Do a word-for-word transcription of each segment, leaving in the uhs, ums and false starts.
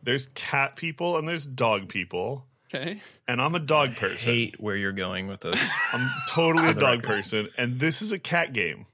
there's cat people and there's dog people. Okay. And I'm a dog person. I hate where you're going with this. I'm totally a dog record. person, and this is a cat game.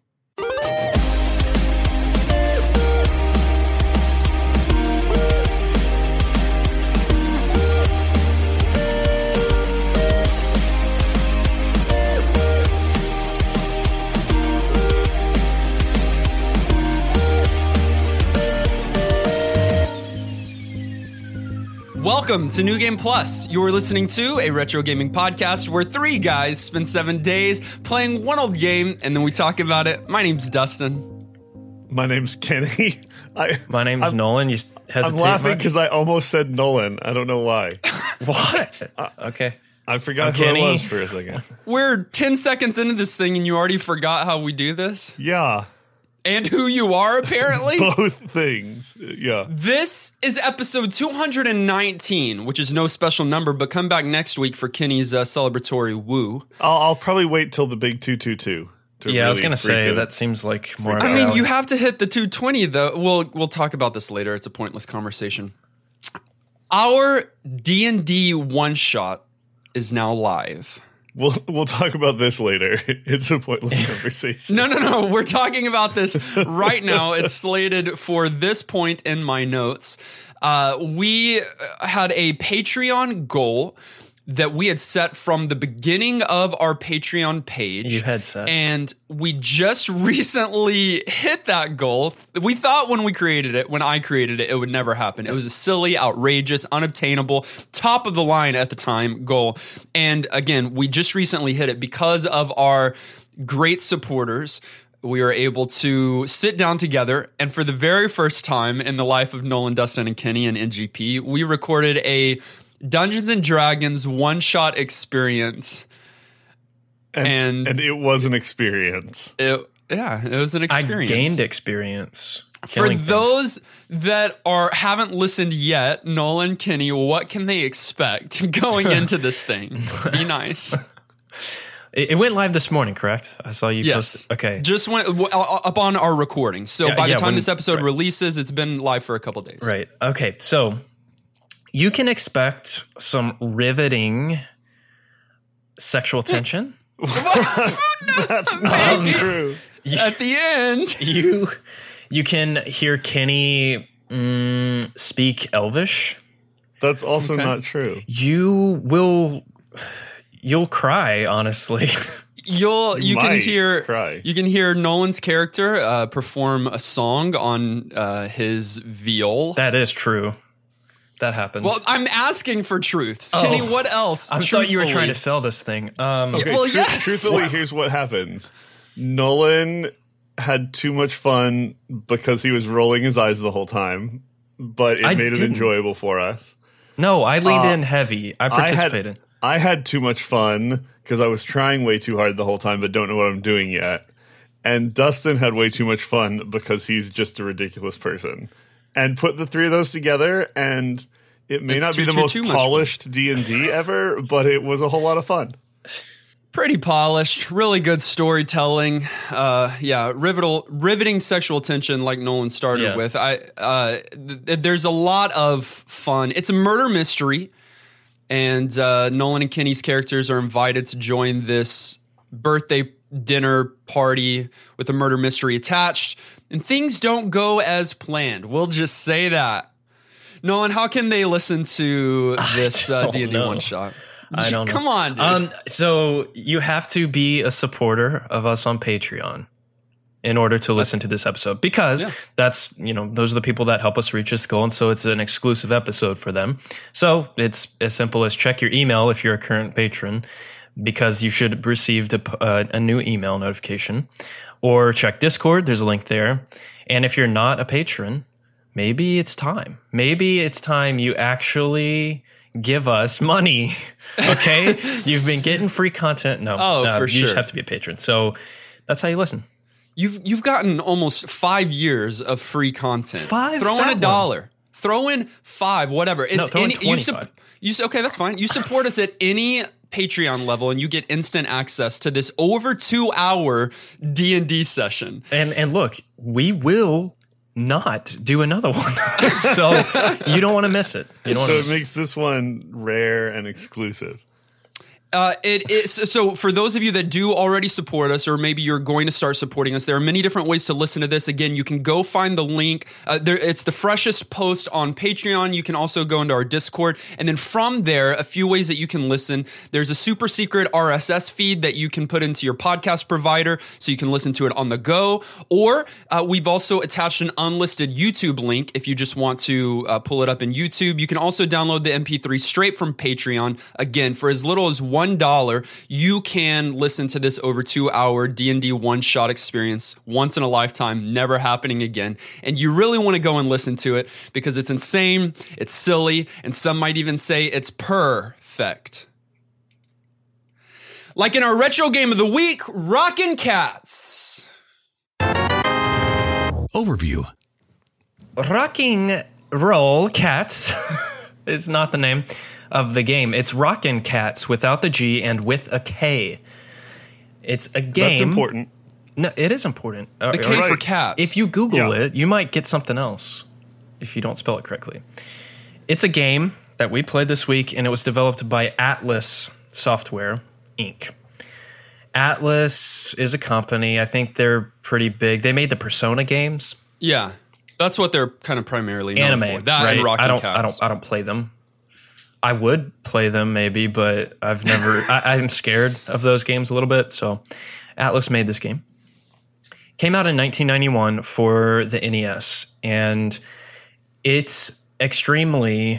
Welcome to New Game Plus. You're listening to a retro gaming podcast where three guys spend seven days playing one old game and then we talk about it. My name's Dustin. My name's Kenny. I, My name's I'm, Nolan. You hesitate I'm laughing much? because I almost said Nolan. I don't know why. What? Uh, okay. I forgot I'm who Kenny. it was for a second. We're ten seconds into this thing and you already forgot how we do this? Yeah. And who you are, apparently? Both things. Yeah. This is episode two hundred nineteen, which is no special number, but come back next week for Kenny's uh, celebratory woo. I'll, I'll probably wait till the big two two two. Yeah, I was really going to say, freak that seems like more freak of I a mean, rally. you have to hit the two twenty, though. We'll, we'll talk about this later. It's a pointless conversation. Our D and D one-shot is now live. We'll we'll talk about this later. It's a pointless conversation. No, no, no. We're talking about this right now. It's slated for this point in my notes. Uh, we had a Patreon goal that we had set from the beginning of our Patreon page. You had set. And we just recently hit that goal. We thought when we created it, when I created it, it would never happen. It was a silly, outrageous, unobtainable, top of the line at the time goal. And again, we just recently hit it because of our great supporters. We were able to sit down together, and for the very first time in the life of Nolan, Dustin, and Kenny and N G P, we recorded a Dungeons and Dragons one-shot experience. And, And- and it was an experience. It, yeah, it was an I experience. gained experience. For killing things. those that are haven't listened yet, Nolan, Kenny, what can they expect going into this thing? Be nice. It, it went live this morning, correct? I saw you Yes. post. Okay. Just went w- uh, up on our recording. So Yeah, by the yeah, time when- this episode right. releases, it's been live for a couple days. Right. Okay. So you can expect some riveting sexual tension. That's not true. At the end. You you can hear Kenny mm, speak Elvish. That's also Okay. not true. You will you'll cry, honestly. You'll you can might hear cry. you can hear Nolan's character uh, perform a song on uh, his viol. That is true. That happened. Well, I'm asking for truths. Oh. Kenny, what else? I thought you were truthfully? trying to sell this thing. Um, Okay, well, tru- yes. truthfully, here's what happens. Nolan had too much fun because he was rolling his eyes the whole time, but it I made it didn't. enjoyable for us. No, I leaned Uh, in heavy. I I participated. had, I had too much fun because I was trying way too hard the whole time, but don't know what I'm doing yet. And Dustin had way too much fun because he's just a ridiculous person. And put the three of those together, and it may It's not be too- the too- most too much fun. polished D and D ever, but it was a whole lot of fun. Pretty polished, really good storytelling. Uh, yeah, rivetal, riveting sexual tension, like Nolan started Yeah. with. I uh, th- there's a lot of fun. It's a murder mystery, and uh, Nolan and Kenny's characters are invited to join this birthday dinner party with a murder mystery attached, and things don't go as planned. We'll just say that. Nolan, how can they listen to this uh, don't D and D know. one shot? I don't know. Come on, dude. Um, so you have to be a supporter of us on Patreon in order to listen to this episode because Yeah. that's, you know, those are the people that help us reach this goal. And so it's an exclusive episode for them. So it's as simple as check your email if you're a current patron because you should have received a, uh, a new email notification, or check Discord. There's a link there. And if you're not a patron, maybe it's time. Maybe it's time you actually give us money. Okay? You've been getting free content. No, Oh, no, for you sure. just have to be a patron. So that's how you listen. You've you've gotten almost five years of free content. Five Throw in fat a dollar. Throw in five, whatever. It's No, throw in any you, sup- twenty-five. you su- okay, that's fine. You support us at any Patreon level, and you get instant access to this over two hour D and D session. And and look, we will not do another one. So you don't want to miss it. You don't So wanna it miss it. makes this one rare and exclusive. Uh, it is so for those of you that do already support us, or maybe you're going to start supporting us. There are many different ways to listen to this. Again, you can go find the link. Uh, there, it's the freshest post on Patreon. You can also go into our Discord, and then from there, a few ways that you can listen. There's a super secret R S S feed that you can put into your podcast provider, so you can listen to it on the go. Or uh, we've also attached an unlisted YouTube link if you just want to uh, pull it up in YouTube. You can also download the M P three straight from Patreon. Again, for as little as one. One dollar, you can listen to this over two hour D and D one shot experience, once in a lifetime, never happening again. And you really want to go and listen to it because it's insane, it's silly, and some might even say it's perfect. Like in our retro game of the week, Rockin' Cats. Overview. Rocking Roll Cats is not the name of the game. It's Rockin' Cats without the G and with a K. It's a game. That's important. No, it is important. The K right. for cats. If you Google Yeah. it, you might get something else if you don't spell it correctly. It's a game that we played this week, and it was developed by Atlas Software, Incorporated. Atlas is a company. I think they're pretty big. They made the Persona games. Yeah, that's what they're kind of primarily known Anime, for. That right? and Rockin' I don't, Cats. I don't. I don't play them. I would play them maybe, but I've never. I, I'm scared of those games a little bit. So, Atlas made this game. Came out in nineteen ninety-one for the N E S, and it's extremely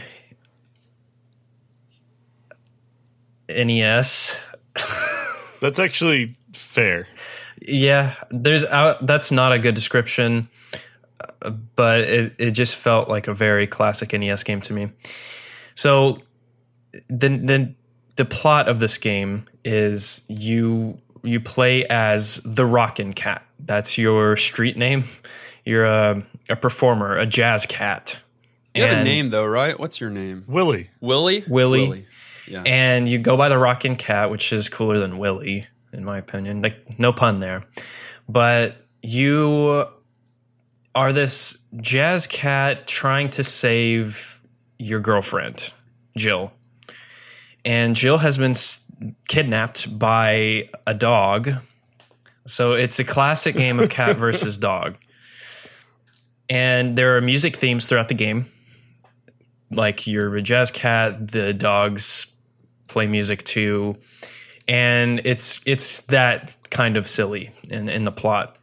N E S. That's actually fair. Yeah, there's uh, that's not a good description, uh, but it, it just felt like a very classic N E S game to me. So the the the plot of this game is you you play as the Rockin' Cat. That's your street name. You're a a performer, a jazz cat. You have a And- name though, right? What's your name? Willie. Willie? Willie. Yeah. And you go by the Rockin' Cat, which is cooler than Willie, in my opinion. Like, no pun there. But you are this jazz cat trying to save your girlfriend, Jill. And Jill has been s- kidnapped by a dog. So it's a classic game of cat versus dog. And there are music themes throughout the game. Like, you're a jazz cat, the dogs play music too. And it's it's that kind of silly in, in the plot.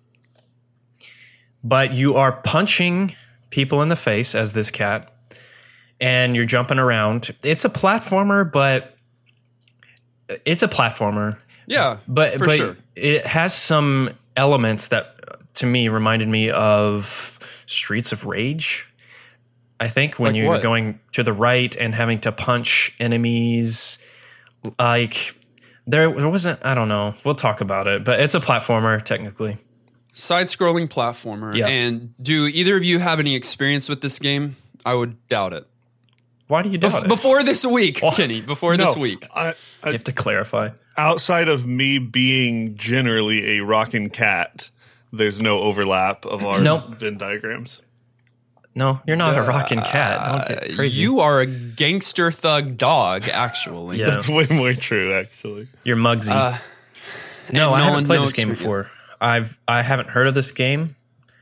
But you are punching people in the face as this cat, and you're jumping around. It's a platformer, but it's a platformer. Yeah, But for but sure. it has some elements that to me reminded me of Streets of Rage. I think when Like you're what? going to the right and having to punch enemies, like there, there wasn't. I don't know. We'll talk about it, but it's a platformer technically. Side-scrolling platformer. Yeah. And do either of you have any experience with this game? I would doubt it. Why do you doubt Bef- it? before this week, Kenny. Before this No, week. I, You I, have to clarify. outside of me being generally a rockin' cat, there's no overlap of our Nope. Venn diagrams. No, you're not a rockin' cat. Don't get crazy. You are a gangster thug dog, actually. Yeah. That's way more true, actually. You're Muggsy. Uh, no, and I Nolan, haven't played no this game experience. before. I've I haven't heard of this game,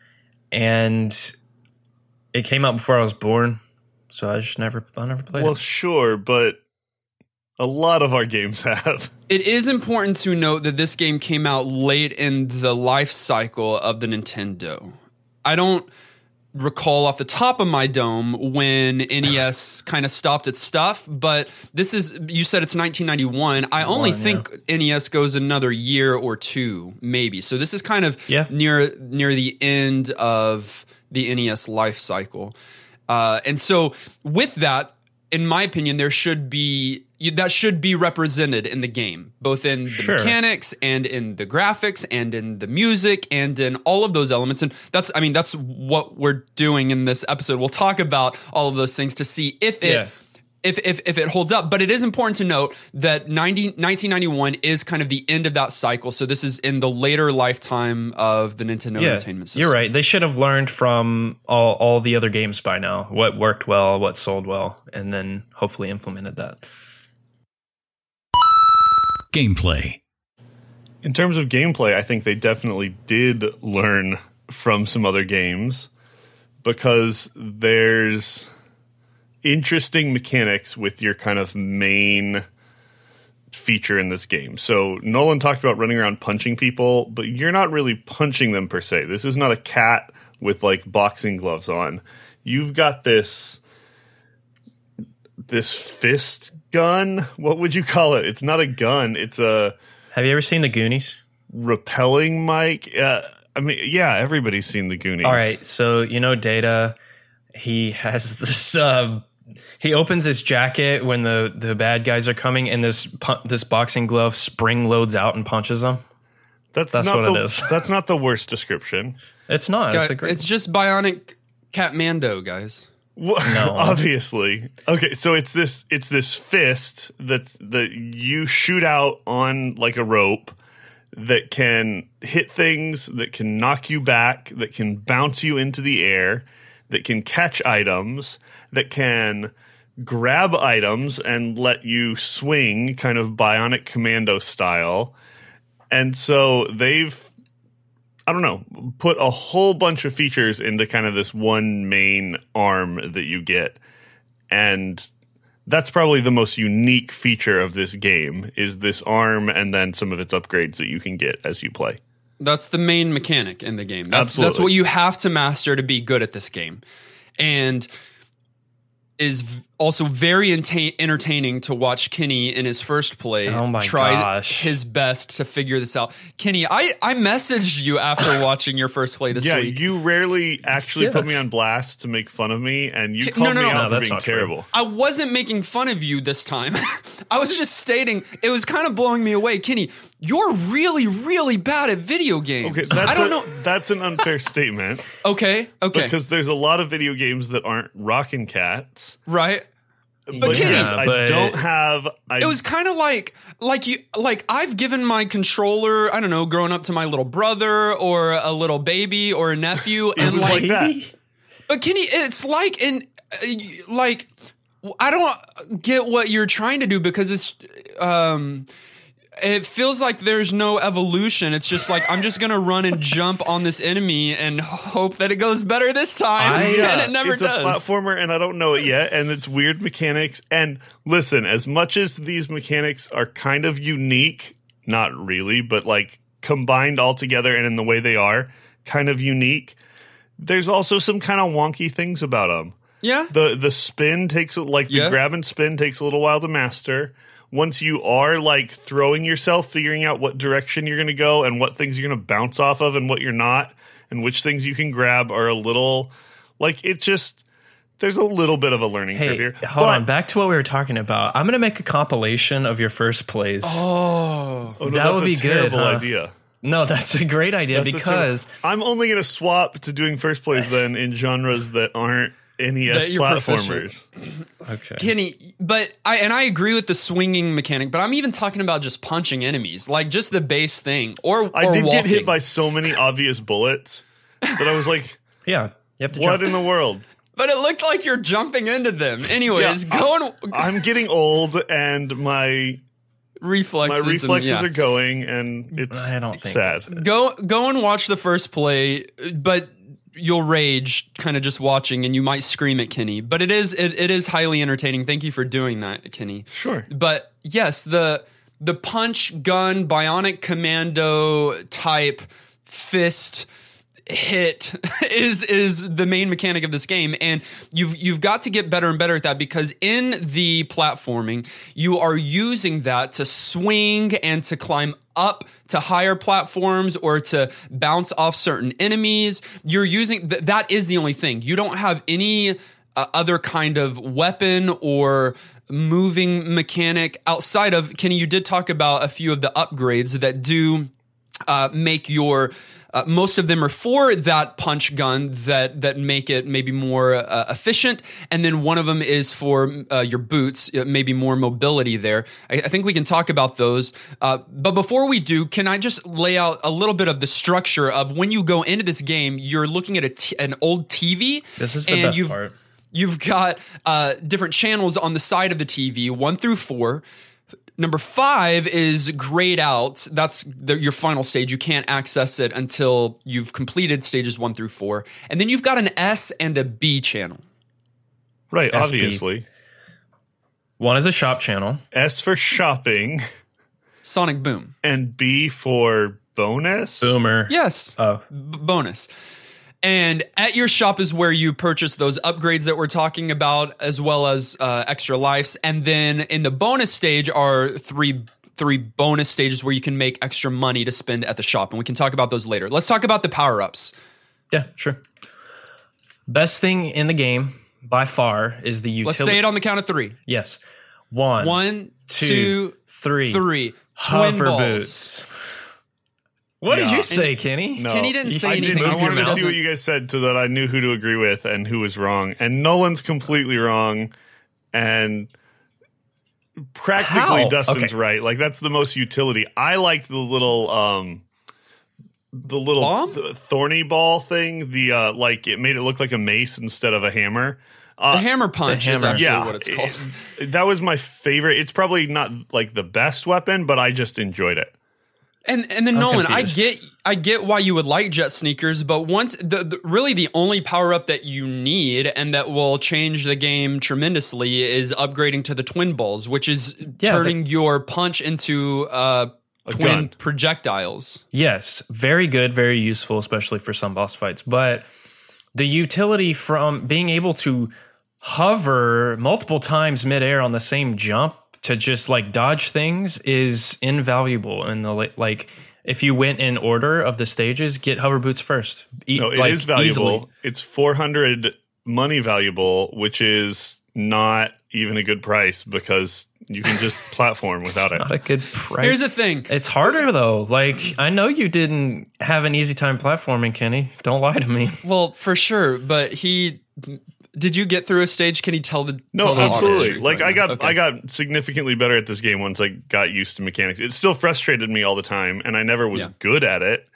and it came out before I was born, so I just never I never played Well, it. sure, but a lot of our games have. It is important to note that this game came out late in the life cycle of the Nintendo. I don't recall off the top of my dome when N E S kind of stopped its stuff, but this is, you said it's nineteen ninety-one. I only One, think N E S goes another year or two, maybe. So this is kind of Yeah. near near the end of the N E S life cycle. Uh, and so with that, in my opinion, there should be you, that should be represented in the game, both in the Sure. mechanics and in the graphics and in the music and in all of those elements. And that's, I mean, that's what we're doing in this episode. We'll talk about all of those things to see if it Yeah. if, if if it holds up. But it is important to note that ninety, nineteen ninety-one is kind of the end of that cycle. So this is in the later lifetime of the Nintendo Yeah, Entertainment System. you're right. They should have learned from all, all the other games by now, what worked well, what sold well, and then hopefully implemented that. Gameplay. In terms of gameplay, I think they definitely did learn from some other games because there's interesting mechanics with your kind of main feature in this game. So Nolan talked about running around punching people, but you're not really punching them per se. This is not a cat with like boxing gloves on. You've got this this fist gun. What would you call it? It's not a gun. It's a Have you ever seen The Goonies? repelling mic. Uh, I mean, yeah, everybody's seen the Goonies. All right, so you know Data, he has this. Um, he opens his jacket when the, the bad guys are coming, and this pu- this boxing glove spring loads out and punches them. That's, That's not what the, it is. That's not the worst description. It's not. Guy- It's a great. it's just Bionic Catmando, guys. Well, No. obviously. Okay, so it's this it's this fist that that you shoot out on like a rope that can hit things, that can knock you back, that can bounce you into the air, that can catch items, that can grab items and let you swing kind of Bionic Commando style. And so they've I don't know, put a whole bunch of features into kind of this one main arm that you get. And that's probably the most unique feature of this game is this arm and then some of its upgrades that you can get as you play. That's the main mechanic in the game. That's Absolutely. that's what you have to master to be good at this game. And is v- also very enta- entertaining to watch Kenny in his first play Oh my try gosh. his best to figure this out. Kenny, I, I messaged you after watching your first play this Yeah, week. you rarely actually Yeah. put me on blast to make fun of me, and you K- called no, no, me no. out No, for that's being not true. terrible. I wasn't making fun of you this time. I was just stating it was kind of blowing me away. Kenny, you're really, really bad at video games. Okay, that's I don't a- know. That's an unfair statement Okay, okay, because there's a lot of video games that aren't Rockin' Cats. right. But Kenny- yes, I but- don't have. I, It was kind of like like you like I've given my controller, I don't know, growing up to my little brother or a little baby or a nephew, it and was like, like that. but Kenny, it's like in uh, like I don't get what you're trying to do because it's um. It feels like there's no evolution. It's just like I'm just gonna run and jump on this enemy and hope that it goes better this time, I- and it never it's does. a platformer, and I don't know it yet, and it's weird mechanics. And listen, as much as these mechanics are kind of unique, not really, but like combined all together and in the way they are, kind of unique, there's also some kind of wonky things about them. Yeah, The the spin takes like the Yeah. grab and spin takes a little while to master. Once you are like throwing yourself, figuring out what direction you're going to go and what things you're going to bounce off of and what you're not, and which things you can grab are a little like it just there's a little bit of a learning curve Hey, here. hold But- on. Back to what we were talking about. I'm going to make a compilation of your first plays. oh, Oh, no, that that's would a be good, terrible huh? idea. No, that's a great idea That's a because terrible- I'm only going to swap to doing first plays then in genres that aren't N E S That you're platformers. okay. Kenny, but I and I agree with the swinging mechanic, but I'm even talking about just punching enemies, like just the base thing, or I or did walking. get hit by so many obvious bullets that I was like, Yeah, you have to what jump. in the world? But it looked like you're jumping into them. Anyways, Yeah, going I'm getting old and my reflexes. my and- reflexes yeah. are going and it's I don't think sad. that's it. Go go and watch the first play, but you'll rage kind of just watching, and you might scream at Kenny. But it is it, it is highly entertaining. Thank you for doing that, Kenny. Sure. But yes, the the punch gun bionic commando type fist hit is is the main mechanic of this game, and you've you've got to get better and better at that, because in the platforming you are using that to swing and to climb up to higher platforms or to bounce off certain enemies. You're using th- that is the only thing. You don't have any uh, other kind of weapon or moving mechanic outside of Kenny. You did talk about a few of the upgrades that do uh, make your Uh, most of them are for that punch gun that that make it maybe more uh, efficient, and then one of them is for uh, your boots, uh, maybe more mobility there. I, I think we can talk about those. Uh, but before we do, can I just lay out a little bit of the structure of when you go into this game? You're looking at a t- an old T V. This is the and best you've, part. You've got uh, different channels on the side of the T V, one through four. Number five is grayed out. That's the, your final stage. You can't access it until you've completed stages one through four. And then you've got an S and a B channel. Right, S B. obviously. One is a shop channel. S for shopping. Sonic Boom. And B for bonus? Boomer. Yes. Oh. B- bonus. And at your shop is where you purchase those upgrades that we're talking about, as well as uh, extra lives. And then in the bonus stage are three three bonus stages where you can make extra money to spend at the shop. And we can talk about those later. Let's talk about the power-ups. Yeah, sure. Best thing in the game, by far, is the utility. Let's say it on the count of three. Yes. One. One, two, two, three. three. Twin Hover balls. boots. What Yeah. did you say, Kenny? No. Kenny didn't say I anything. I Move wanted your to see mouse. what you guys said so that I knew who to agree with and who was wrong. And Nolan's completely wrong. And practically How? Dustin's Okay. right. Like, that's the most utility. I liked the little um the little Bomb? th- thorny ball thing. The uh like it made it look like a mace instead of a hammer. Uh, The hammer punch the is hammer. actually yeah, what it's called. it- that was my favorite. It's probably not like the best weapon, but I just enjoyed it. And and then Nolan, I confused. get I get why you would like jet sneakers, but once the, the really the only power up that you need and that will change the game tremendously is upgrading to the twin balls, which is Yeah, turning your punch into uh, A twin gun. projectiles. Yes, very good, very useful, especially for some boss fights. But the utility from being able to hover multiple times midair on the same jump to just like dodge things is invaluable. And the li- like, if you went in order of the stages, get hover boots first. E- No, it is like, valuable. easily. It's four hundred money valuable, which is not even a good price because you can just platform without it. Not a good price. Here's the thing. It's harder though. Like, I know you didn't have an easy time platforming, Kenny. Don't lie to me. Well, for sure, but he did you get through a stage? Can he tell the No, tell the absolutely. audience Like right I now? got, Okay. I got significantly better at this game once I got used to mechanics. It still frustrated me all the time, and I never was Yeah. good at it.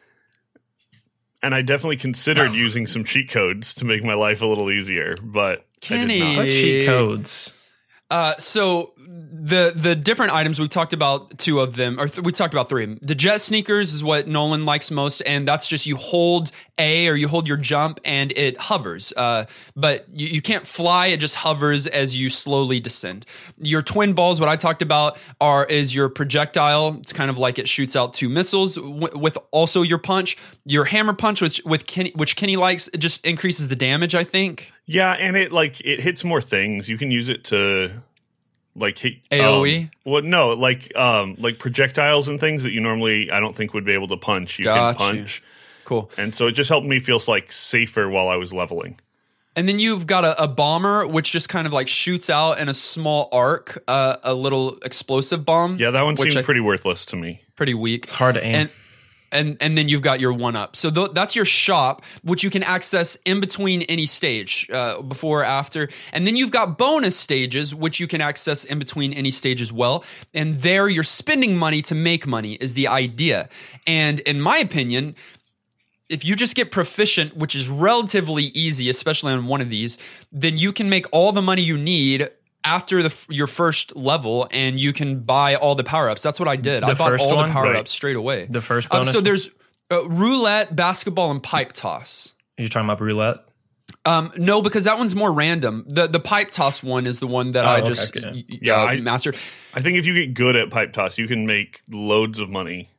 And I definitely considered using some cheat codes to make my life a little easier, but Kenny. I did not. What cheat codes? Uh, so the the different items we talked about two of them, or th- we talked about three of them. The jet sneakers is what Nolan likes most, and that's just you hold A or you hold your jump and it hovers. Uh, but you, you can't fly; it just hovers as you slowly descend. Your twin balls, what I talked about, are is your projectile. It's kind of like it shoots out two missiles w- with also your punch. Your hammer punch, which with Kenny, which Kenny likes, it just increases the damage. I think. Yeah, and it like it hits more things. You can use it to like hit AoE? Um, well, no, like um, like projectiles and things that you normally I don't think would be able to punch. You Got can you. punch, Cool. and so it just helped me feel like safer while I was leveling. And then you've got a, a bomber, which just kind of like shoots out in a small arc, uh, a little explosive bomb. Yeah, that one which seemed I- pretty worthless to me. pretty weak. It's hard to aim. And and and then you've got your one up. So th- that's your shop, which you can access in between any stage, uh, before or after. And then you've got bonus stages, which you can access in between any stage as well. And there, you're spending money to make money is the idea. And in my opinion, if you just get proficient, which is relatively easy, especially on one of these, then you can make all the money you need after the your first level, and you can buy all the power ups. That's what I did. I The bought first all one? the power ups Right. straight away. The first Uh, bonus. so there's uh, roulette, basketball, and pipe toss. You're talking about roulette? Um, no, because that one's more random. The the pipe toss one is the one that Oh, I okay, just okay. y- y- Yeah, uh, I- mastered. I think if you get good at pipe toss, you can make loads of money.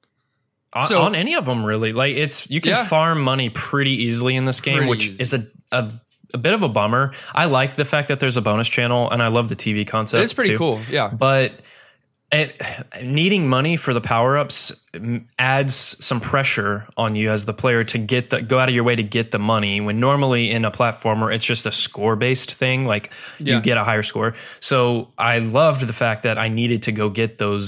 On, So- on any of them, really. Like, it's you can Yeah. farm money pretty easily in this game, Pretty which easy. is a, a a bit of a bummer. I like the fact that there's a bonus channel, and I love the T V concept. It's pretty too. cool. Yeah. But it, needing money for the power ups adds some pressure on you as the player to get the go out of your way to get the money. When normally in a platformer, it's just a score based thing. Like Yeah. you get a higher score. So I loved the fact that I needed to go get those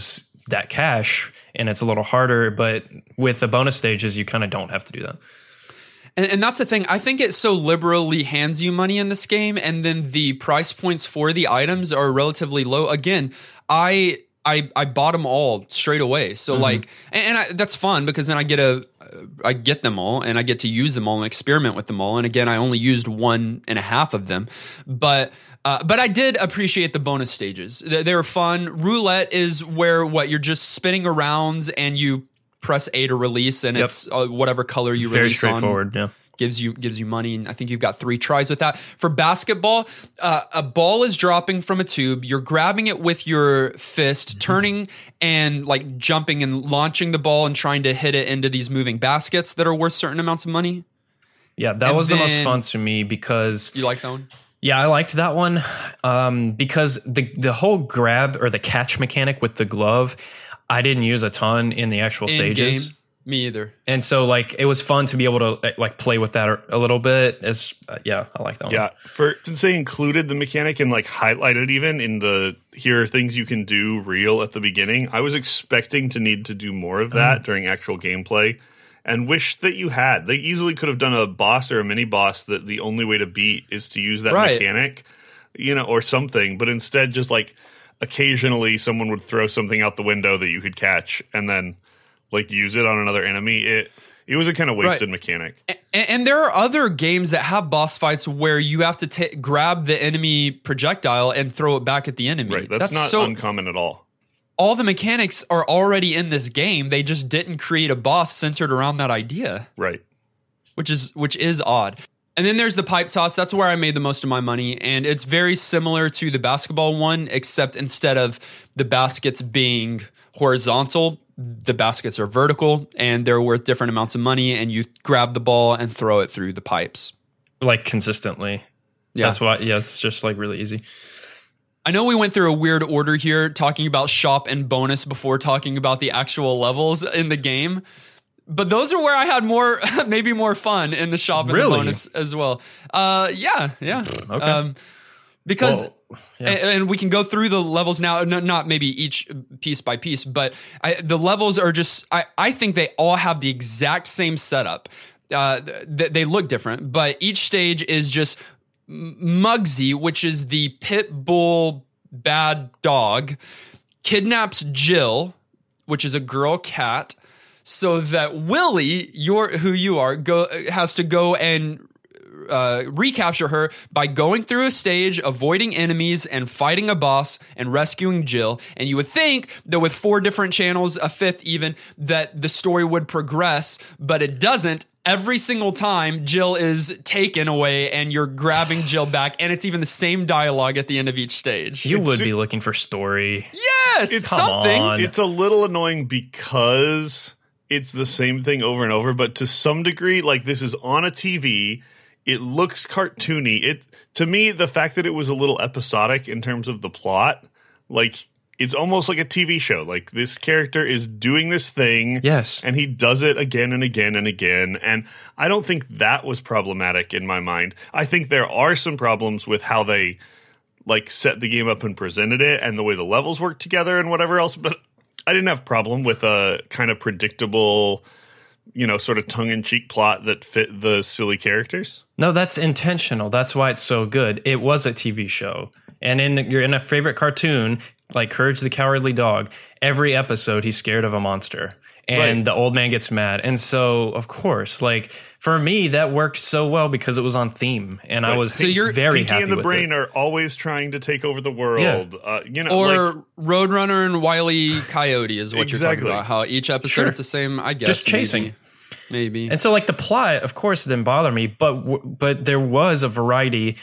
that cash, and it's a little harder. But with the bonus stages, you kind of don't have to do that. And, and that's the thing. I think it so liberally hands you money in this game, and then the price points for the items are relatively low. Again, I I I bought them all straight away. So mm-hmm. like, and, and I, that's fun because then I get a I get them all and I get to use them all and experiment with them all. And again, I only used one and a half of them, but uh, but I did appreciate the bonus stages. They, they were fun. Roulette is where what you're just spinning around and you press A to release, and yep. it's uh, whatever color you Very release straightforward, on. yeah. Gives you gives you money, and I think you've got three tries with that. For basketball, uh, a ball is dropping from a tube. You're grabbing it with your fist, mm-hmm. turning and like jumping and launching the ball and trying to hit it into these moving baskets that are worth certain amounts of money. Yeah, that and was the most then, fun to me because you like that one. Yeah, I liked that one um, because the the whole grab or the catch mechanic with the glove, I didn't use a ton in the actual In stages. game. Me either. And so, like, it was fun to be able to like play with that a little bit. As uh, yeah, I like that one. Yeah, for since they included the mechanic and like highlighted even in the here are things you can do reel at the beginning. I was expecting to need to do more of that mm. during actual gameplay, and wish that you had. They easily could have done a boss or a mini boss that the only way to beat is to use that right. mechanic, you know, or something. But instead, just like occasionally, someone would throw something out the window that you could catch, and then like use it on another enemy. It it was a kind of wasted right. mechanic. And, and there are other games that have boss fights where you have to ta- grab the enemy projectile and throw it back at the enemy. Right, that's, that's not so, uncommon at all. All the mechanics are already in this game. They just didn't create a boss centered around that idea. Right. Which is which is odd. And then there's the pipe toss. That's where I made the most of my money. And it's very similar to the basketball one, except instead of the baskets being horizontal, the baskets are vertical, and they're worth different amounts of money, and you grab the ball and throw it through the pipes. Like consistently. Yeah. That's why, yeah, it's just like really easy. I know we went through a weird order here, talking about shop and bonus before talking about the actual levels in the game. But those are where I had more, maybe more fun in the shop and really? the bonus as well. Uh, yeah, yeah. Okay. Um, because, well, yeah. and, and we can go through the levels now, no, not maybe each piece by piece, but I, the levels are just, I, I think they all have the exact same setup. Uh, th- they look different, but each stage is just Muggsy, which is the pit bull bad dog, kidnaps Jill, which is a girl cat, so that Willie, your who you are, go has to go and uh, recapture her by going through a stage, avoiding enemies, and fighting a boss and rescuing Jill. And you would think that with four different channels, a fifth even, that the story would progress, but it doesn't. Every single time Jill is taken away and you're grabbing Jill back, and it's even the same dialogue at the end of each stage. You it's, would be looking for story. Yes, it's something. On. It's a little annoying because it's the same thing over and over, but to some degree, like this is on a T V, it looks cartoony. It to me, the fact that it was a little episodic in terms of the plot, like it's almost like a T V show. Like this character is doing this thing, yes, and he does it again and again and again. And I don't think that was problematic in my mind. I think there are some problems with how they like set the game up and presented it, and the way the levels work together and whatever else. But I didn't have a problem with a kind of predictable, you know, sort of tongue-in-cheek plot that fit the silly characters. No, that's intentional. That's why it's so good. It was a T V show. And in you're in a favorite cartoon, like Courage the Cowardly Dog, every episode he's scared of a monster. And right. the old man gets mad. And so, of course, like for me, that worked so well because it was on theme. And right. I was so you're, very Pinky happy and the with Brain it. are always trying to take over the world. Yeah. Uh, you know, or like, Roadrunner and Wile E. Coyote is what exactly. you're talking about. How each episode Sure. it's the same, I guess. Just chasing. Maybe. Maybe. And so like the plot, of course, didn't bother me. But w- but there was a variety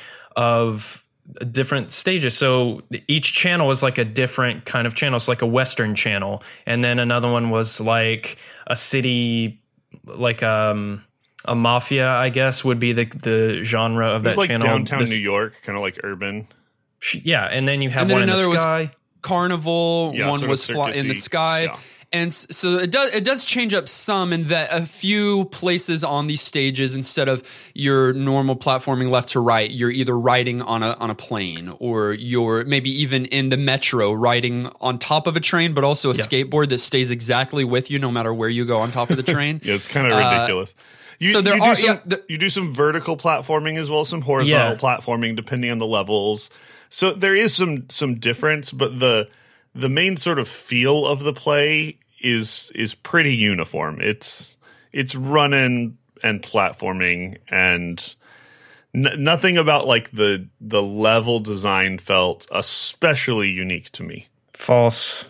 of different stages. So each channel was like a different kind of channel. It's like a Western channel. And then another one was like a city, like um, a mafia, I guess, would be the the genre of that like channel. Downtown This, New York, kind of like urban. Yeah. And then you have and then one in another the was sky. Carnival. Yeah, one sort was of fly in the circusy. sky. Yeah. And s- so it does it does change up some in that a few places on these stages, instead of your normal platforming left to right, you're either riding on a on a plane, or you're maybe even in the metro riding on top of a train, but also a Yeah. skateboard that stays exactly with you no matter where you go on top of the train. Yeah, it's kind of ridiculous. You, so there you are- do some, yeah, the- you do some vertical platforming as well, some horizontal Yeah. platforming depending on the levels. So there is some some difference, but the the main sort of feel of the play is is pretty uniform. It's it's running and platforming, and n- nothing about like the the level design felt especially unique to me. False.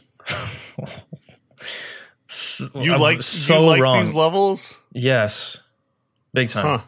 So- You I'm like so you like wrong. these levels? Yes, big time. Huh.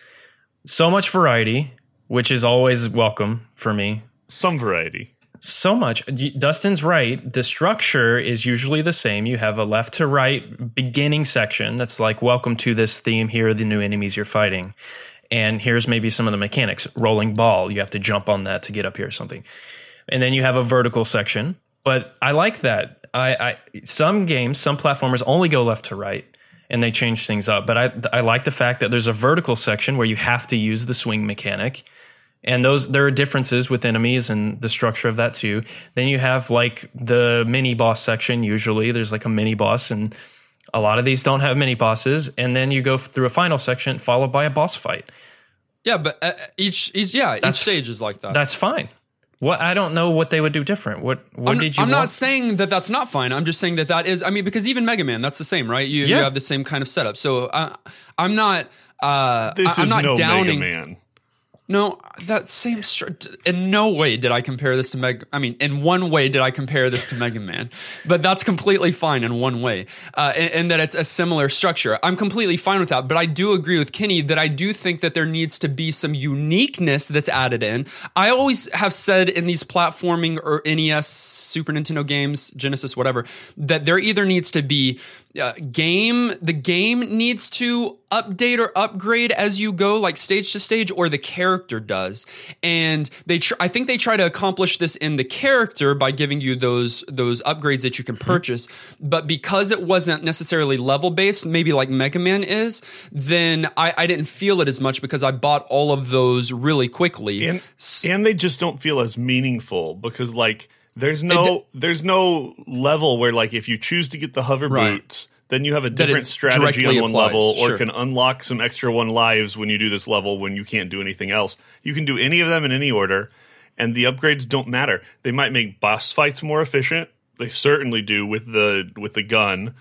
So much variety, which is always welcome for me. Some variety. So much. Y- Dustin's right. The structure is usually the same. You have a left to right beginning section that's like, welcome to this theme. Here are the new enemies you're fighting. And here's maybe some of the mechanics. Rolling ball. You have to jump on that to get up here or something. And then you have a vertical section. But I like that. I, I some games, some platformers only go left to right, and they change things up. But I I like the fact that there's a vertical section where you have to use the swing mechanic. And those there are differences with enemies and the structure of that too. Then you have like the mini boss section. Usually there's like a mini boss, and a lot of these don't have mini bosses. And then you go through a final section followed by a boss fight. Yeah, but uh, each each yeah each That's- stage is like that. That's fine. What I don't know what they would do different. What what I'm, did you? I'm want? not saying that that's not fine. I'm just saying that that is. I mean, because even Mega Man, that's the same, right? You, Yeah. you have the same kind of setup. So uh, I'm not. Uh, This I, I'm is not no downing. Mega Man. No, that same. Stru- in no way did I compare this to Meg. I mean, in one way did I compare this to Mega Man, but that's completely fine in one way, uh, and, and that it's a similar structure. I'm completely fine with that, but I do agree with Kenny that I do think that there needs to be some uniqueness that's added in. I always have said in these platforming or N E S, Super Nintendo games, Genesis, whatever, that there either needs to be uh, game. The game needs to update or upgrade as you go, like stage to stage, or the character does. And they, tr- I think they try to accomplish this in the character by giving you those those upgrades that you can purchase. But because it wasn't necessarily level based, maybe like Mega Man is, then I, I didn't feel it as much because I bought all of those really quickly. And and they just don't feel as meaningful because like there's no d- there's no level where like if you choose to get the hover Right. boots, then you have a That different it strategy directly on one applies, level, or sure. can unlock some extra one lives when you do this level when you can't do anything else. You can do any of them in any order, and the upgrades don't matter. They might make boss fights more efficient. They certainly do with the with the gun.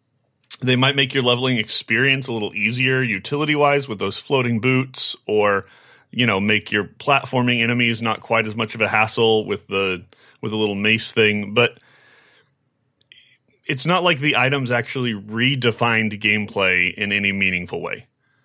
They might make your leveling experience a little easier utility wise with those floating boots, or you know, make your platforming enemies not quite as much of a hassle with the with a little mace thing. But it's not like the items actually redefined gameplay in any meaningful way.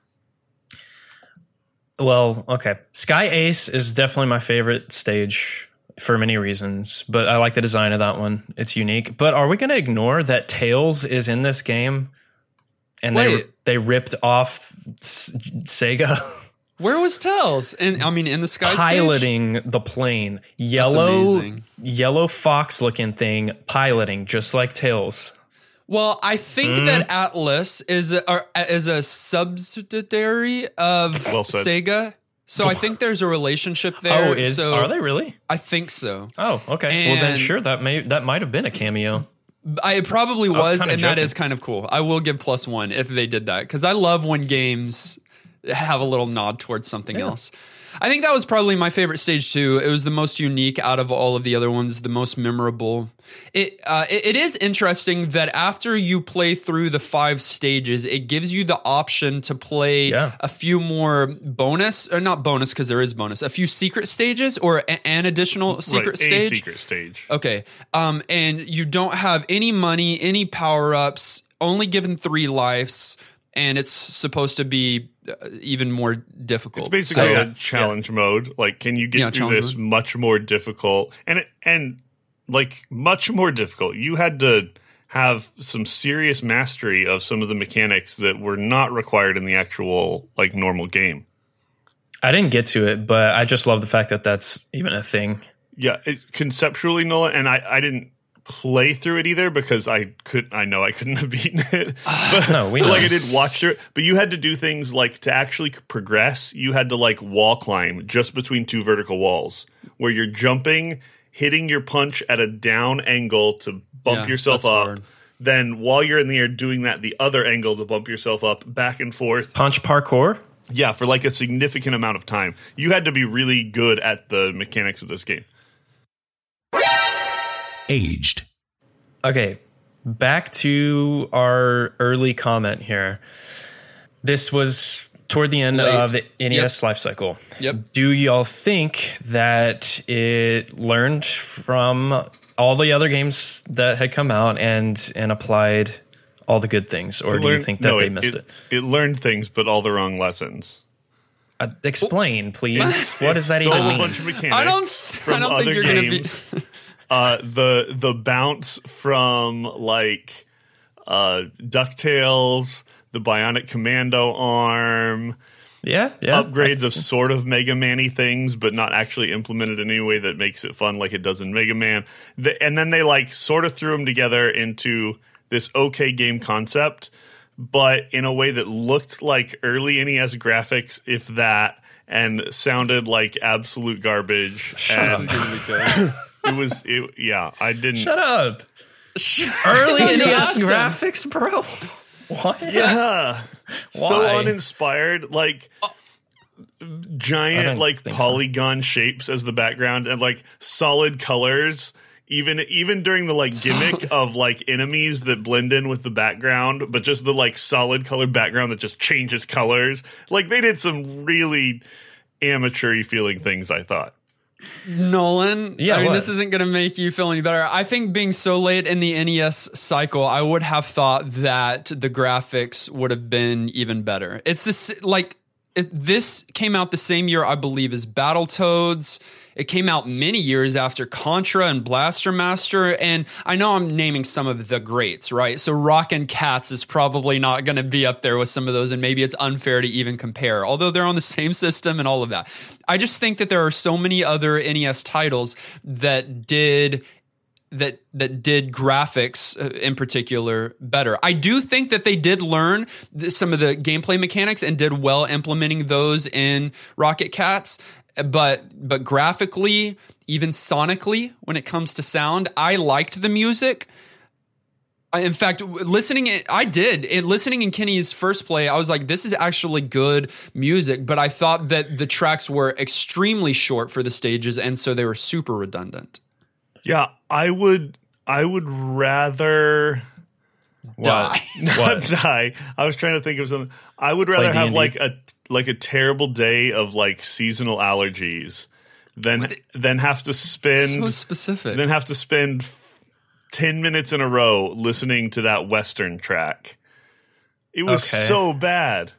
Well, okay. Sky Ace is definitely my favorite stage for many reasons, but I like the design of that one. It's unique. But are we going to ignore that Tails is in this game and they Wait. they ripped off S- Sega Where was Tails? And I mean, in the sky stage? piloting the plane? Yellow amazing. yellow fox looking thing piloting just like Tails. Well, I think Mm-hmm. that Atlas is a, or, is a subsidiary of Well said. Sega. So I think there's a relationship there. Oh, is so are they really? I think so. Oh, okay. well then And- sure that may that might have been a cameo. I it probably was was, kinda and that joking. is kind of cool. I will give plus one if they did that because I love when games have a little nod towards something else. I think that was probably my favorite stage too. It was the most unique out of all of the other ones, the most memorable. It, uh, it it is interesting that after you play through the five stages, it gives you the option to play Yeah. a few more bonus, or not bonus because there is bonus, a few secret stages or a, an additional secret right, stage. A secret stage. Okay. Um, and you don't have any money, any power ups, only given three lives, and it's supposed to be uh, even more difficult. It's basically So- a challenge mode. Like, can you get Yeah, through challenge this mode. much more difficult? And it, and like much more difficult. You had to have some serious mastery of some of the mechanics that were not required in the actual like normal game. I didn't get to it, but I just love the fact that that's even a thing. Yeah, it, conceptually, Nolan, and I, I didn't play through it either because I could I know I couldn't have beaten it. But, No, we but, like know. I did watch through it. But you had to do things like to actually progress, you had to like wall climb just between two vertical walls where you're jumping, hitting your punch at a down angle to bump Yeah, yourself that's up. hard. Then while you're in the air doing that the other angle to bump yourself up back and forth. Punch parkour. Yeah, for like a significant amount of time. You had to be really good at the mechanics of this game. Aged. Okay, back to our early comment here. This was toward the end Late. of the N E S life cycle. Yep. Do y'all think that it learned from all the other games that had come out and and applied all the good things, or It do you learned- think that no, they missed it? it? It learned things, but all the wrong lessons. Uh, explain, please. What does that Stole even a mean? bunch of mechanics I don't. from I don't other think you're going to be. games. uh, the the bounce from like uh, DuckTales, the Bionic Commando arm, Yeah, yeah. upgrades of sort of Mega Man-y things, but not actually implemented in any way that makes it fun like it does in Mega Man. The, and then they like sort of threw them together into this okay game concept, but in a way that looked like early N E S graphics, if that, and sounded like absolute garbage. This And is going to be good. it was, it, yeah, I didn't. Shut up. Early N E S asked him. graphics, bro. What? Yeah. So Why? uninspired. Like, I giant, don't like, think so. polygon shapes as the background and, like, solid colors. Even even during the, like, gimmick of, like, enemies that blend in with the background, but just the, like, solid color background that just changes colors. Like, they did some really amateur-y feeling things, I thought. Nolan, Yeah, I mean, what? this isn't going to make you feel any better. I think being so late in the N E S cycle, I would have thought that the graphics would have been even better. It's this, like, it, this came out the same year, I believe, as Battletoads. It came out many years after Contra and Blaster Master. And I know I'm naming some of the greats, right? So Rockin' Cats is probably not going to be up there with some of those. And maybe it's unfair to even compare, although they're on the same system and all of that. I just think that there are so many other N E S titles that did that that did graphics uh, in particular better. I do think that they did learn th- some of the gameplay mechanics and did well implementing those in Rocket Cats. But but graphically, even sonically, when it comes to sound, I liked the music. I, in fact, listening, I did. It, listening in Kenny's first play, I was like, this is actually good music. But I thought that the tracks were extremely short for the stages, and so they were super redundant. Yeah, I would I would rather Die. not What? die. I was trying to think of something. I would rather Play have D and D. like a like a terrible day of like seasonal allergies than than have to spend So specific. then have to spend ten minutes in a row listening to that Western track. It was Okay. so bad.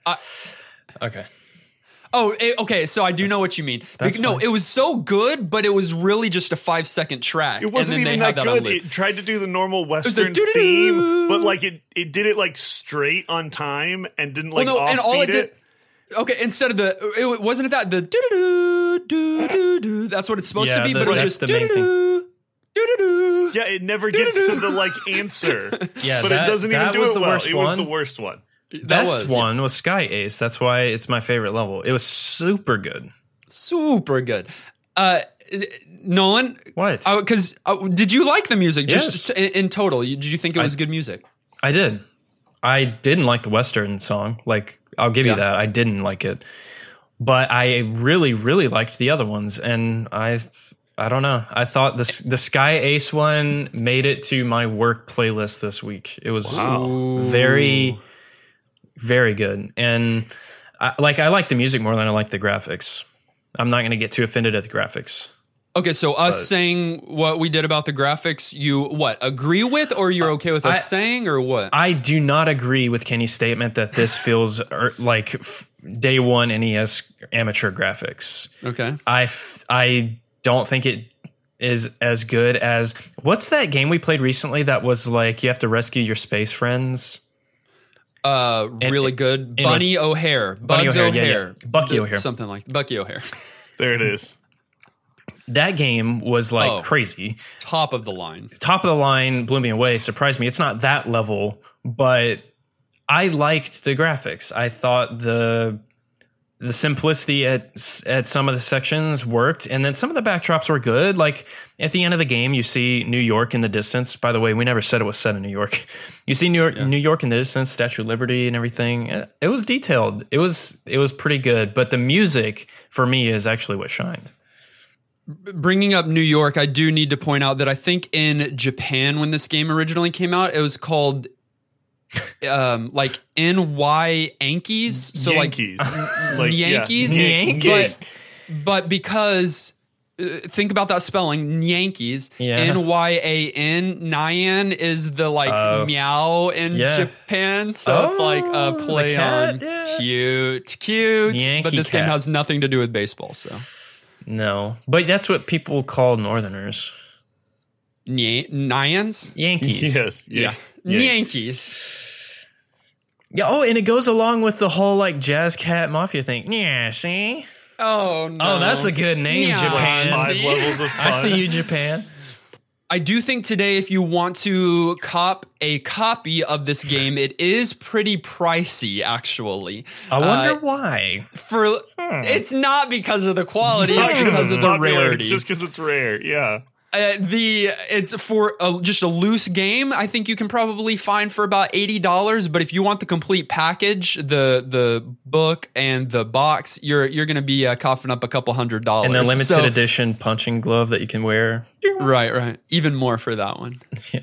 Okay. Oh, eh, okay. So I do know what you mean. That's Bec- no, fine. it was so good, but it was really just a five second track. It wasn't and then even they had that that on good. loop. It tried to do the normal the Western doo-doo-doo. theme, but like it, it did it like straight on time and didn't like Well, no, and all offbeat it did. Okay, instead of the, it, wasn't it that the doo doo doo doo doo? That's what it's supposed Yeah, to be, the- but it was that's just the doo main doo doo doo. Yeah, it never gets to the like answer. Yeah, but that- it doesn't even that do was it the well. worst It was one. the worst one. Best was, yeah. one was Sky Ace. That's why it's my favorite level. It was super good. Super good. Uh, Nolan, What? Because uh, did you like the music? Yes. Just in, in total, You- did you think it was good music? I did. I didn't like the Western song. Like, I'll give Yeah. you that. I didn't like it. But I really, really liked the other ones. And I I don't know. I thought the, the Sky Ace one made it to my work playlist this week. It was very, very good. And I, like, I like the music more than I like the graphics. I'm not going to get too offended at the graphics. Okay, so us saying what we did about the graphics, you what agree with, or you're okay with us I- saying, or what? I do not agree with Kenny's statement that this feels er, like f- day one N E S amateur graphics. Okay. I, f- I don't think it is as good as what's that game we played recently that was like you have to rescue your space friends. Uh, really good. it was- Bunny O'Hare. Bunny Bugs O'Hare, yeah, O'Hare. yeah. Bucky Th- O'Hare. Something like Bucky O'Hare. There it is. that game was like Oh. crazy. Top of the line. Top of the line, blew me away, surprised me. It's not that level, but I liked the graphics. I thought the the simplicity at at some of the sections worked, and then some of the backdrops were good. Like at the end of the game, you see New York in the distance. By the way, we never said it was set in New York. You see New York, yeah. New York in the distance, Statue of Liberty, and everything. It was detailed. It was it was pretty good. But the music for me is actually what shined. Bringing up New York, I do need to point out that I think in Japan when this game originally came out, it was called um like N Y Yankees. So Yankees. like, like Yankees. Yeah. Yankees. But, but because uh, think about that spelling, Yankees. Yeah. N Y A N. Nyan is the like Uh, meow in yeah. Japan. So it's like a Oh, play the cat, on yeah. cute, cute. Yankee but this game cat. has nothing to do with baseball. So No, but that's what people call Northerners. Ny- Nyans. Yankees. Yes. Yeah. Yeah. Yankees. Yeah. Oh, and it goes along with the whole like Jazz Cat Mafia thing. Yeah. See. Oh no. Oh, that's a good name, Yeah. Japan. Five See? levels of fun. I see you, Japan. I do think today, if you want to cop a copy of this game, it is pretty pricey, actually. I wonder Uh, why. for it's not because of the quality; it's because of the Popular, rarity. It's just because it's rare. Yeah. Uh, the it's for a, just a loose game. I think you can probably find for about eighty dollars. But if you want the complete package, the the book and the box, you're you're going to be uh, coughing up a couple hundred dollars. And the limited So- edition punching glove that you can wear. right, right, even more for that one.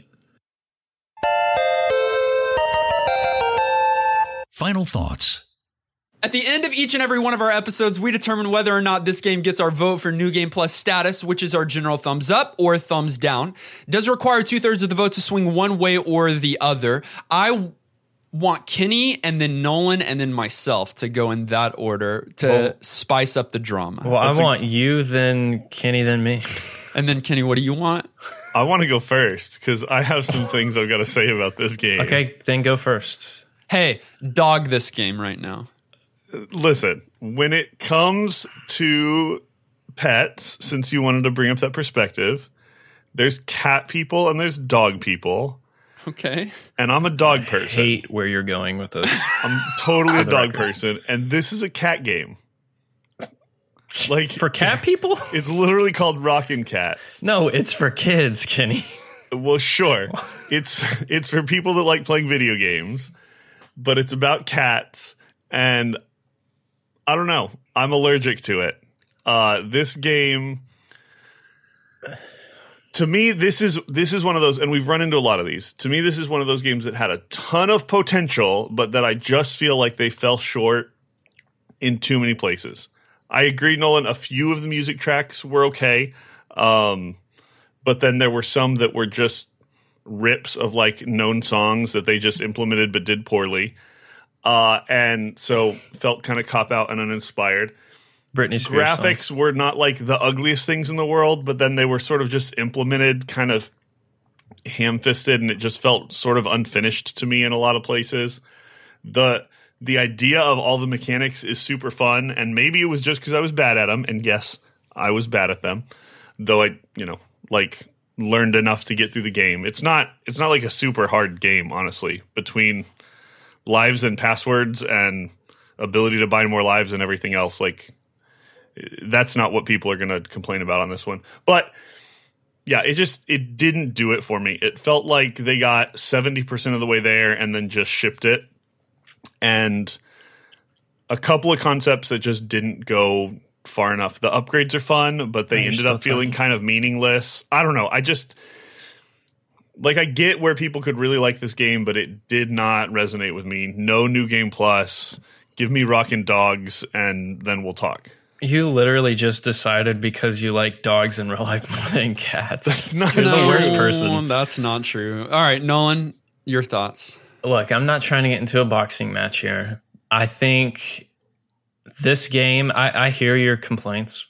Final thoughts. At the end of each and every one of our episodes, we determine whether or not this game gets our vote for New Game Plus status, which is our general thumbs up or thumbs down. It does require two-thirds of the vote to swing one way or the other. I want Kenny and then Nolan and then myself to go in that order to Well- spice up the drama. Well, That's I a- want you, then Kenny, then me. And then Kenny, what do you want? I want to go first because I have some things I've got to say about this game. Okay, then go first. Hey, dog this game right now. Listen, when it comes to pets, since you wanted to bring up that perspective, there's cat people and there's dog people. Okay. And I'm a dog person. Hate where you're going with this. I'm totally a the dog record. person. And this is a cat game. Like, For cat people? it's literally called Rockin' Cats. No, it's for kids, Kenny. Well, sure. It's it's for people that like playing video games, but it's about cats, and I don't know. I'm allergic to it. Uh, this game, to me, this is this is one of those, and we've run into a lot of these. To me, this is one of those games that had a ton of potential, but that I just feel like they fell short in too many places. I agree, Nolan. A few of the music tracks were okay. Um, But then there were some that were just rips of like known songs that they just implemented but did poorly. Uh, and so felt kind of cop out and uninspired. Britney Spears Graphics songs. were not like the ugliest things in the world, but then they were sort of just implemented kind of ham-fisted, and it just felt sort of unfinished to me in a lot of places. The the idea of all the mechanics is super fun, and maybe it was just because I was bad at them, and yes, I was bad at them. Though I, you know, like learned enough to get through the game. It's not it's not like a super hard game, honestly, between lives and passwords and ability to buy more lives and everything else. Like, that's not what people are going to complain about on this one. But yeah, it just it didn't do it for me. It felt like they got seventy percent of the way there and then just shipped it. And a couple of concepts that just didn't go far enough. The upgrades are fun, but they They're ended still up feeling fun. kind of meaningless. I don't know. I just like I get where people could really like this game, but it did not resonate with me. No New Game Plus. Give me Rockin' Dogs, and then we'll talk. You literally just decided because you like dogs in real life more than cats. not You're the true. worst person. That's not true. All right, Nolan, your thoughts. Look, I'm not trying to get into a boxing match here. I think this game, I, I hear your complaints,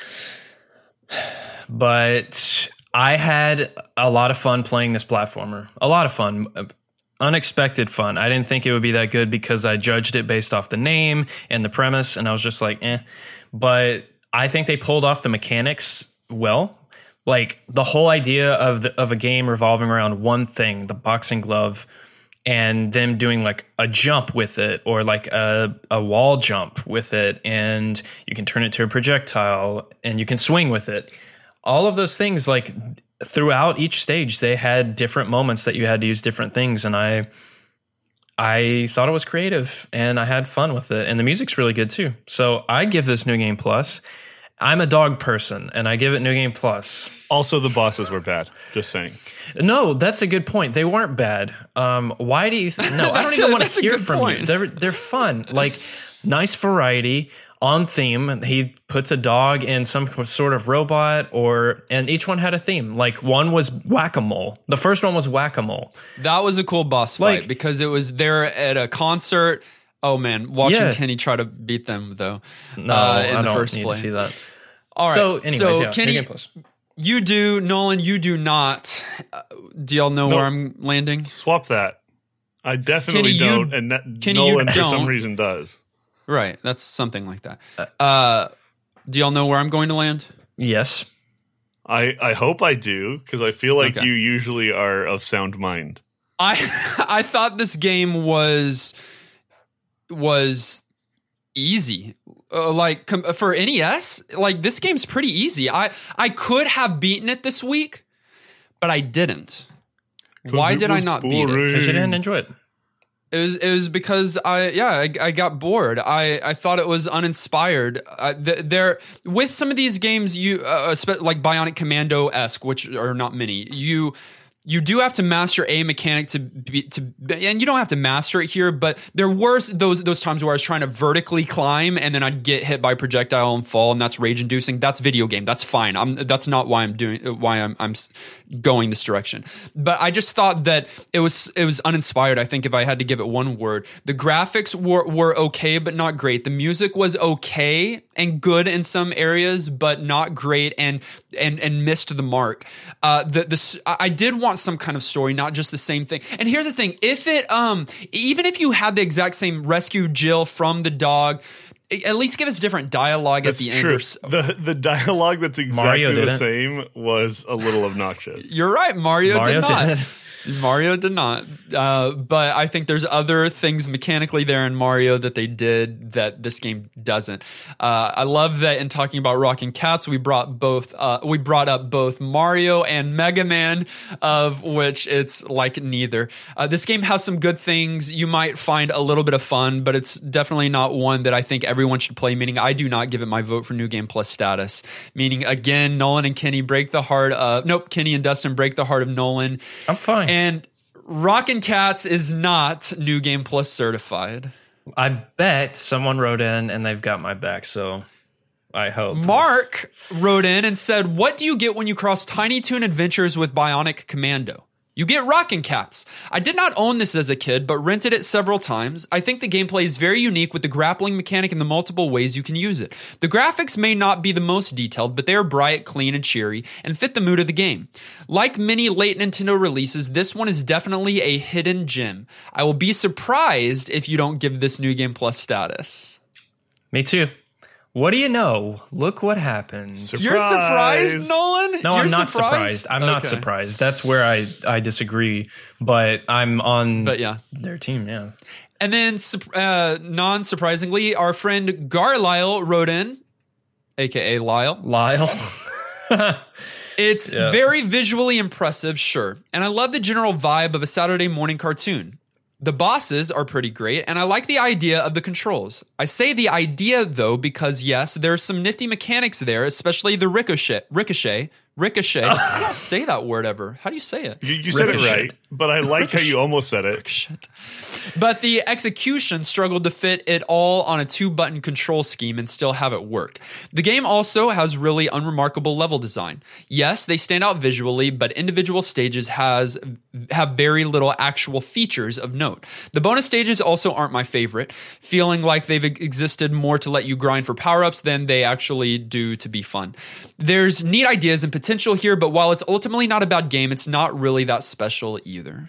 but I had a lot of fun playing this platformer. A lot of fun. Unexpected fun. I didn't think it would be that good because I judged it based off the name and the premise, and I was just like, eh. But I think they pulled off the mechanics well. Like the whole idea of the, of a game revolving around one thing, the boxing glove, and them doing like a jump with it or like a, a wall jump with it, and you can turn it to a projectile and you can swing with it. All of those things, like throughout each stage, they had different moments that you had to use different things, and I I thought it was creative and I had fun with it, and the music's really good too. So I give this New Game Plus. I'm a dog person, and I give it New Game Plus. Also, the bosses were bad. Just saying. No, that's a good point. They weren't bad. Um, why do you? Th- no, I don't even want to hear from point. you. They're they're fun. Like nice variety on theme. He puts a dog in some sort of robot, or and each one had a theme. Like one was whack-a-mole. The first one was whack-a-mole. That was a cool boss fight Like- because it was there at a concert. Oh man, watching Yeah. Kenny try to beat them though. No, uh, in I the don't first need play. to see that. All right. So, anyways, so yeah, New Kenny, Game Plus. you do. Nolan, you do not. Uh, do y'all know No. where I'm landing? Swap that. I definitely Kenny, you- don't, and that, Kenny, you Nolan for some don't. reason does. Right. That's something like that. Uh, do y'all know where I'm going to land? Yes. I, I hope I do, because I feel like Okay. you usually are of sound mind. I I thought this game was was easy. Uh, like com- for N E S, like this game's pretty easy. I I could have beaten it this week, but I didn't. 'Cause Why it did I was not beat it? boring. Because you didn't enjoy it. It was it was because I yeah I, I got bored. I, I thought it was uninspired. Uh, th- there with some of these games you uh, spe- like Bionic Commando esque, which are not many. You you do have to master a mechanic to be to and you don't have to master it here. But there were those those times where I was trying to vertically climb and then I'd get hit by a projectile and fall, and that's rage inducing. That's video game. That's fine. I'm that's not why I'm doing why I'm I'm going this direction. But I just thought that it was it was uninspired. I think if I had to give it one word, the graphics were were okay but not great. The music was okay and good in some areas, but not great and and and missed the mark. Uh, the the I did want some kind of story, not just the same thing. And here's the thing: if it um even if you had the exact same rescue Jill from the dog, at least give us different dialogue That's at the true. end. Or so. The the dialogue that's exactly Mario the didn't. same was a little obnoxious. You're right, Mario, Mario did not. did. Mario did not. Uh, but I think there's other things mechanically there in Mario that they did that this game doesn't. Uh, I love that in talking about Rockin' Cats, we brought both. Uh, we brought up both Mario and Mega Man, of which it's like neither. Uh, this game has some good things. You might find a little bit of fun, but it's definitely not one that I think everyone should play. Meaning, I do not give it my vote for New Game Plus status. Meaning, again, Nolan and Kenny break the heart of. Nope, Kenny and Dustin break the heart of Nolan. I'm fine. And Rockin' Cats is not New Game Plus certified. I bet someone wrote in and they've got my back, so I hope. Mark wrote in and said, "What do you get when you cross Tiny Toon Adventures with Bionic Commando? You get Rockin' Cats. I did not own this as a kid, but rented it several times. I think the gameplay is very unique with the grappling mechanic and the multiple ways you can use it. The graphics may not be the most detailed, but they are bright, clean, and cheery, and fit the mood of the game. Like many late Nintendo releases, this one is definitely a hidden gem. I will be surprised if you don't give this New Game Plus status." Me too. What do you know? Look what happened. You're surprised, Nolan? No, You're I'm not surprised. I'm not Okay. surprised. That's where I, I disagree, but I'm on But yeah. their team, yeah. And then, sup- uh, non-surprisingly, our friend Garlyle wrote in, a k a. Lyle. Lyle. It's Yeah. very visually impressive, sure. And I love the general vibe of a Saturday morning cartoon. The bosses are pretty great, and I like the idea of the controls. I say the idea, though, because yes, there's some nifty mechanics there, especially the ricochet. Ricochet. Ricochet. I don't say that word ever. How do you say it? You, you said it Ricochet. right, but I like how you almost said it. Shit. But the execution struggled to fit it all on a two-button control scheme and still have it work. The game also has really unremarkable level design. Yes, they stand out visually, but individual stages has have very little actual features of note. The bonus stages also aren't my favorite, feeling like they've existed more to let you grind for power-ups than they actually do to be fun. There's neat ideas and potential here, but while it's ultimately not a bad game, it's not really that special either.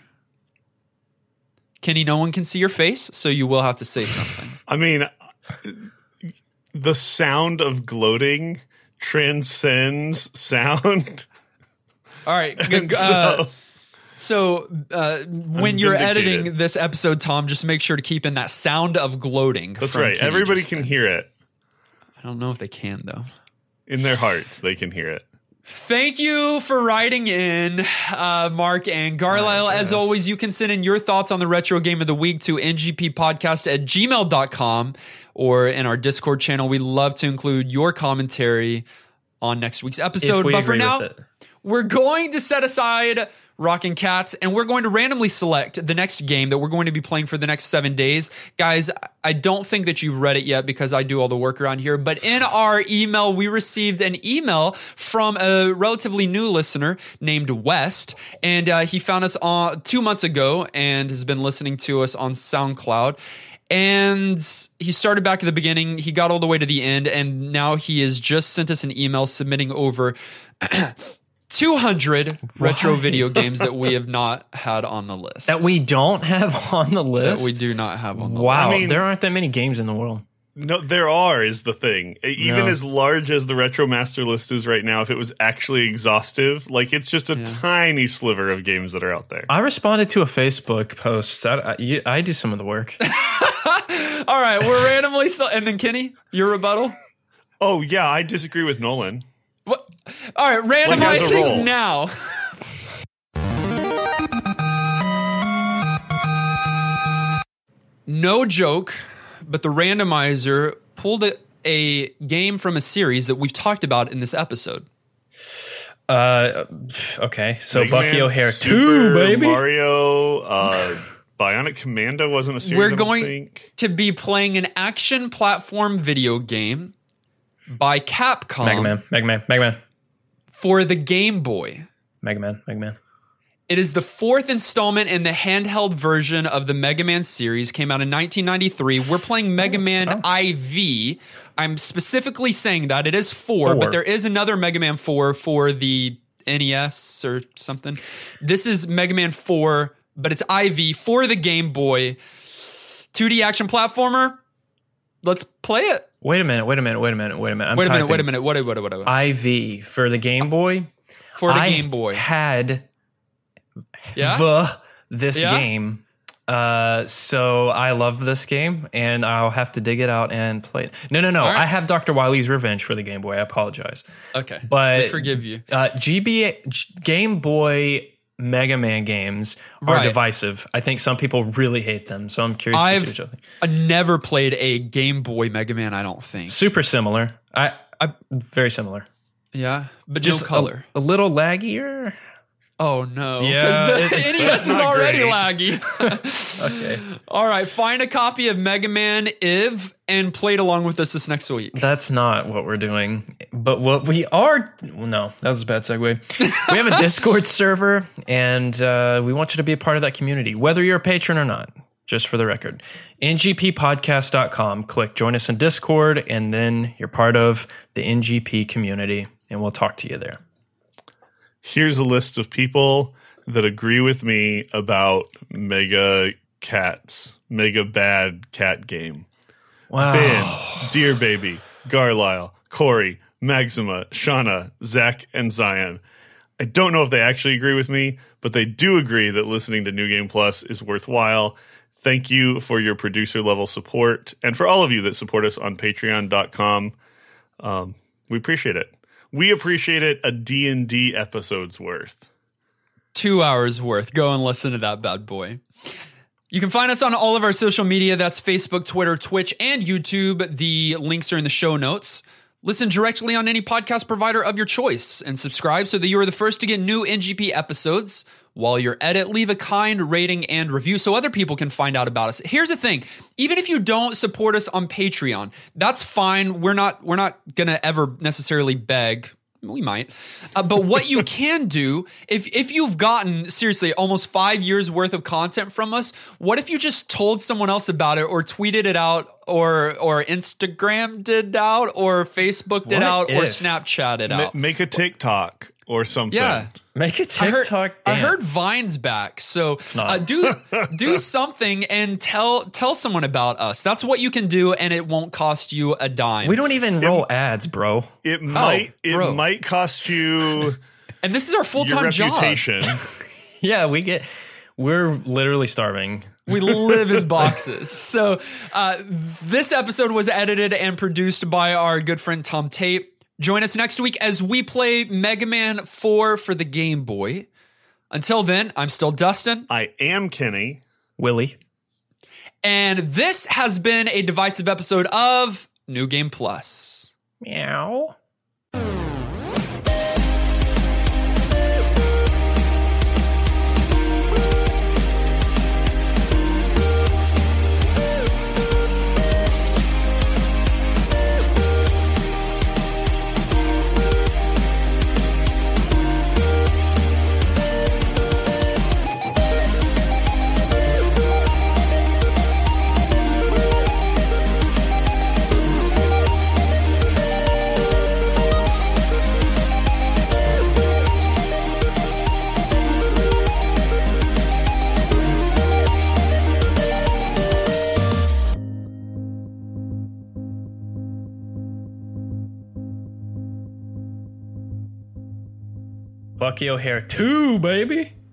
Kenny, no one can see your face, so you will have to say something. I mean, the sound of gloating transcends sound. All right. And Uh, so, so uh, when you're vindicated. editing this episode, Tom, just make sure to keep in that sound of gloating. that's from right. Kenny Everybody just can then. hear it. I don't know if they can, though. In their hearts, they can hear it. Thank you for writing in, uh, Mark and Carlisle. As always, you can send in your thoughts on the retro game of the week to n g p podcast at gmail dot com or in our Discord channel. We love to include your commentary on next week's episode. If we But for agree now, with it. we're going to set aside Rockin' Cats, and we're going to randomly select the next game that we're going to be playing for the next seven days. Guys, I don't think that you've read it yet because I do all the work around here, but in our email, we received an email from a relatively new listener named West, and uh, he found us on two months ago and has been listening to us on SoundCloud. And he started back at the beginning. He got all the way to the end, and now he has just sent us an email submitting over two hundred retro video games that we have not had on the list. That we don't have on the list. That we do not have on the Wow, I mean- there aren't that many games in the world. No, there are is the thing. Even No. as large as the Retro Master list is right now, if it was actually exhaustive, like it's just a tiny sliver of games that are out there. I responded to a Facebook post. I, I, you- I do some of the work. list. All right, we're randomly. So- and then Kenny, your rebuttal. Oh yeah, I disagree with Nolan. What? All right, Like as a roll. randomizing now. No joke, but the randomizer pulled a, a game from a series that we've talked about in this episode. Uh, okay, so Mega Bucky Man, O'Hare Super two, baby. Mario, uh, Bionic Commando wasn't a series. We're I don't going think. to be playing an action platform video game by Capcom Mega Man, Mega Man, Mega Man, for the Game Boy. Mega Man, Mega Man. It is the fourth installment in the handheld version of the Mega Man series. Came out in nineteen ninety-three. We're playing Mega Man I V. I'm specifically saying that it is four, Four. but there is another Mega Man four for the N E S or something. This is Mega Man four, but it's I V for the Game Boy. two D action platformer. Let's play it. Wait a minute, wait a minute, wait a minute, wait a minute. I'm Wait a minute, typing wait a minute. What, what, what, what? I V for the Game Boy. For the I Game Boy. had Yeah? the this Yeah? game. Uh, so I love this game, and I'll have to dig it out and play it. No, no, no. All right. I have Doctor Wily's Revenge for the Game Boy. I apologize. Okay. But we forgive you. Uh, G B A, G- Game Boy Mega Man games are Right. divisive. I think some people really hate them, so I'm curious I've to see what you think. I never played a Game Boy Mega Man, I don't think. Super similar. I, I very similar. Yeah, but Just no color. A, a little laggier. Oh no! Yeah, because the it- N E S is not already great. laggy. Okay. All right, find a copy of Mega Man I V and play it along with us this next week. That's not what we're doing. But what we are, well, no, that was a bad segue. We have a Discord server, and uh, we want you to be a part of that community, whether you're a patron or not, just for the record. N G P podcast dot com, click join us in Discord, and then you're part of the N G P community, and we'll talk to you there. Here's a list of people that agree with me about Mega Cats, Mega Bad Cat Game. Wow. Ben, Dear Baby, Garlisle, Corey, Maxima, Shauna, Zach, and Zion. I don't know if they actually agree with me, but they do agree that listening to New Game Plus is worthwhile. Thank you for your producer level support, and for all of you that support us on patreon dot com. Um, we appreciate it. We appreciate it a D and D episode's worth. Two hours worth. Go and listen to that bad boy. You can find us on all of our social media. That's Facebook, Twitter, Twitch, and YouTube. The links are in the show notes. Listen directly on any podcast provider of your choice and subscribe so that you are the first to get new N G P episodes. While you're at it, leave a kind rating and review so other people can find out about us. Here's the thing. Even if you don't support us on Patreon, that's fine. We're not we're not going to ever necessarily beg. We might. Uh, but what you can do, if if you've gotten, seriously, almost five years worth of content from us, what if you just told someone else about it or tweeted it out or or Instagrammed it out or Facebooked it What out or if? Snapchatted Ma- out? make a TikTok. or something. Yeah. Make a I heard, TikTok I dance. heard Vine's back, so not. uh, do do something and tell tell someone about us. That's what you can do, and it won't cost you a dime. We don't even roll ads, bro. It might it bro. might cost you and this is our full your time job. reputation. Yeah, we get. We're literally starving. We live in boxes. So uh, this episode was edited and produced by our good friend Tom Tate. Join us next week as we play Mega Man four for the Game Boy. Until then, I'm still Dustin. I am Kenny. Willie. And this has been a divisive episode of New Game Plus. Meow. Bucky O'Hare two, baby.